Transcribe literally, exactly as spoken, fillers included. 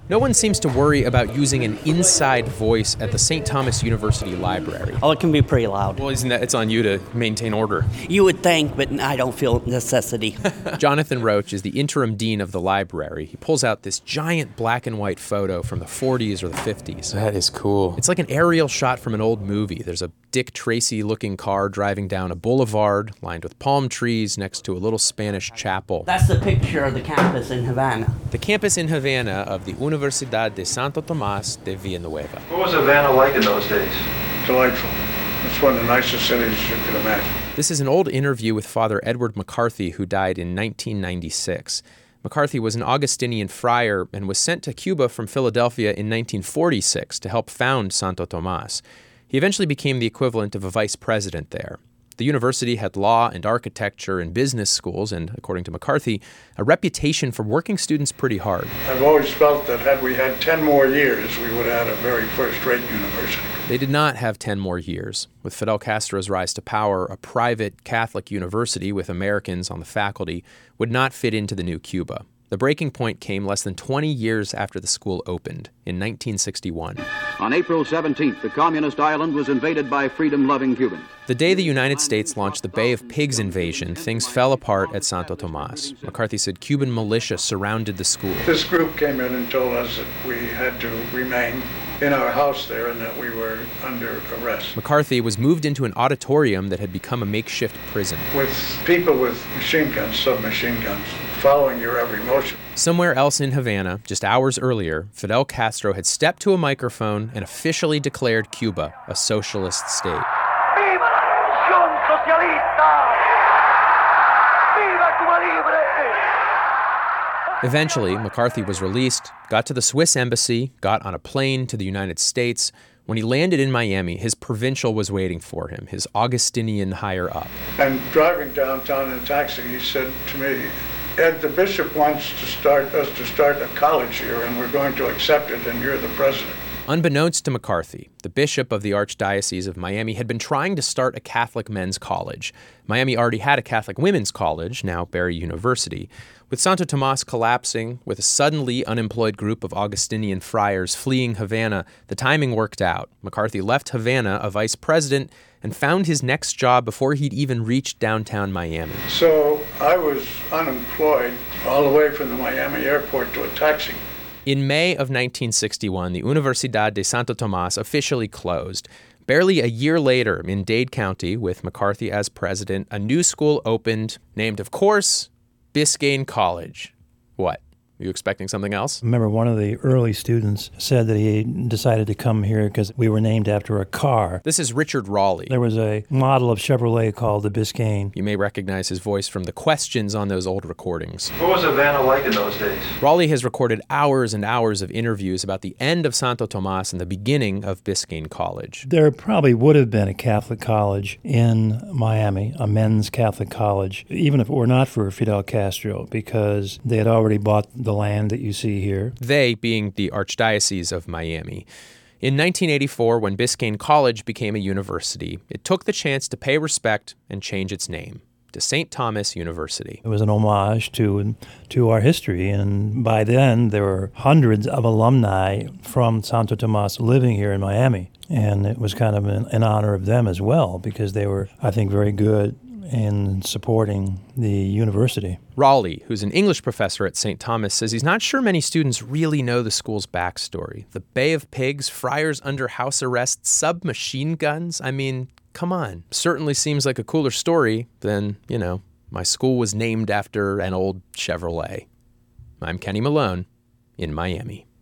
No one seems to worry about using an inside voice at the Saint Thomas University Library. Oh, it can be pretty loud. Well, isn't that, it's on you to maintain order. You would think, but I don't feel necessity. Jonathan Roach is the interim dean of the library. He pulls out this giant black and white photo from the forties or the fifties. That is cool. It's like an aerial shot from an old movie. There's a Dick Tracy-looking car driving down a boulevard lined with palm trees next to a little Spanish chapel. That's the picture of the campus in Havana. The campus in Havana of the Universidad de Santo Tomás de Villanueva. What was Havana like in those days? Delightful. It's one of the nicest cities you could imagine. This is an old interview with Father Edward McCarthy, who died in nineteen ninety-six. McCarthy was an Augustinian friar and was sent to Cuba from Philadelphia in nineteen forty-six to help found Santo Tomás. He eventually became the equivalent of a vice president there. The university had law and architecture and business schools and, according to McCarthy, a reputation for working students pretty hard. I've always felt that had we had ten more years, we would have had a very first-rate university. They did not have ten more years. With Fidel Castro's rise to power, a private Catholic university with Americans on the faculty would not fit into the new Cuba. The breaking point came less than twenty years after the school opened, in nineteen sixty-one. On April seventeenth, the communist island was invaded by freedom-loving Cubans. The day the United States launched the Bay of Pigs invasion, things fell apart at Santo Tomás. McCarthy said Cuban militia surrounded the school. This group came in and told us that we had to remain in our house there and that we were under arrest. McCarthy was moved into an auditorium that had become a makeshift prison. With people with machine guns, submachine guns, following your every motion. Somewhere else in Havana, just hours earlier, Fidel Castro had stepped to a microphone and officially declared Cuba a socialist state. Viva la revolución socialista! Viva Cuba libre! Eventually, McCarthy was released, got to the Swiss embassy, got on a plane to the United States. When he landed in Miami, his provincial was waiting for him, his Augustinian higher up. And driving downtown in a taxi, he said to me, Ed, the bishop wants to start us to start a college here, and we're going to accept it, and you're the president. Unbeknownst to McCarthy, the bishop of the Archdiocese of Miami had been trying to start a Catholic men's college. Miami already had a Catholic women's college, now Barry University. With Santo Tomás collapsing, with a suddenly unemployed group of Augustinian friars fleeing Havana, the timing worked out. McCarthy left Havana a vice president and found his next job before he'd even reached downtown Miami. So I was unemployed all the way from the Miami airport to a taxi. In May of nineteen sixty-one, the Universidad de Santo Tomás officially closed. Barely a year later, in Dade County, with McCarthy as president, a new school opened, named, of course, Biscayne College. What? Were you expecting something else? I remember one of the early students said that he decided to come here because we were named after a car. This is Richard Raleigh. There was a model of Chevrolet called the Biscayne. You may recognize his voice from the questions on those old recordings. What was Havana like in those days? Raleigh has recorded hours and hours of interviews about the end of Santo Tomás and the beginning of Biscayne College. There probably would have been a Catholic college in Miami, a men's Catholic college, even if it were not for Fidel Castro, because they had already bought the land that you see here. They being the Archdiocese of Miami. In nineteen eighty-four, when Biscayne College became a university, it took the chance to pay respect and change its name to Saint Thomas University. It was an homage to to our history, and by then there were hundreds of alumni from Santo Tomás living here in Miami, and it was kind of an, an honor of them as well, because they were, I think, very good in supporting the university. Raleigh, who's an English professor at Saint Thomas, says he's not sure many students really know the school's backstory. The Bay of Pigs, friars under house arrest, submachine guns. I mean, come on. Certainly seems like a cooler story than, you know, my school was named after an old Chevrolet. I'm Kenny Malone in Miami.